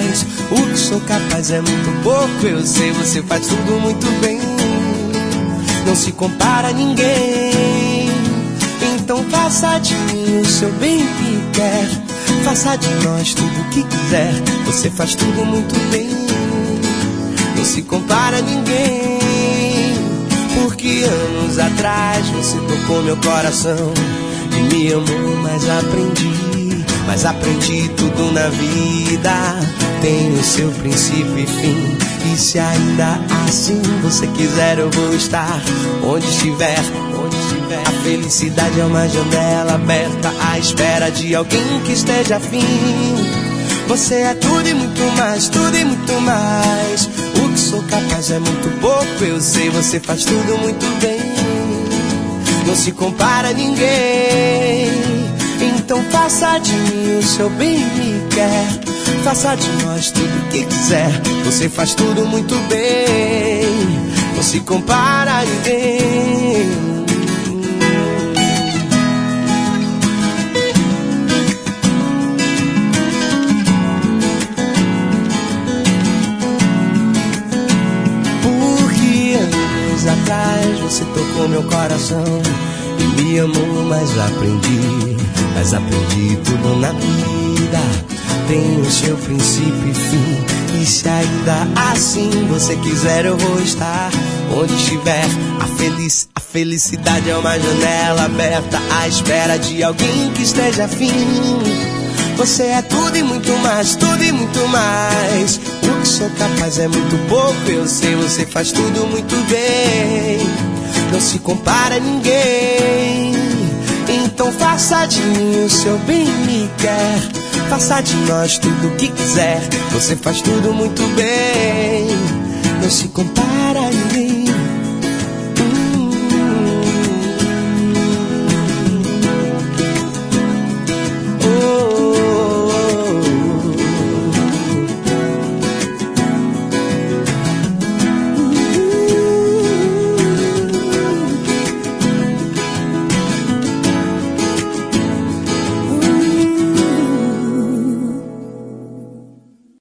mais. O que sou capaz é muito pouco, eu sei, você faz tudo muito bem. Não se compara a ninguém. Então faça de mim o seu bem que quer. Faça de nós tudo o que quiser. Você faz tudo muito bem. Não se compara a ninguém. Porque anos atrás você tocou meu coração e me amou, mas aprendi tudo na vida. Tem o seu princípio e fim. E se ainda assim você quiser, eu vou estar onde estiver. A felicidade é uma janela aberta à espera de alguém que esteja afim. Você é tudo e muito mais, tudo e muito mais. O que sou capaz é muito pouco, eu sei, você faz tudo muito bem. Não se compara a ninguém. Então faça de mim o seu bem me quer. Faça de nós tudo o que quiser. Você faz tudo muito bem. Não se compara a ninguém. Atrás você tocou meu coração e me amou, mas aprendi tudo na vida. Tem o seu princípio e fim. E se ainda assim você quiser, eu vou estar onde estiver. A felicidade é uma janela aberta à espera de alguém que esteja afim. Você é tudo e muito mais, tudo e muito mais. O que sou capaz é muito pouco, eu sei, você faz tudo muito bem. Não se compara a ninguém. Então faça de mim o seu bem me quer. Faça de nós tudo o que quiser. Você faz tudo muito bem. Não se compara a ninguém.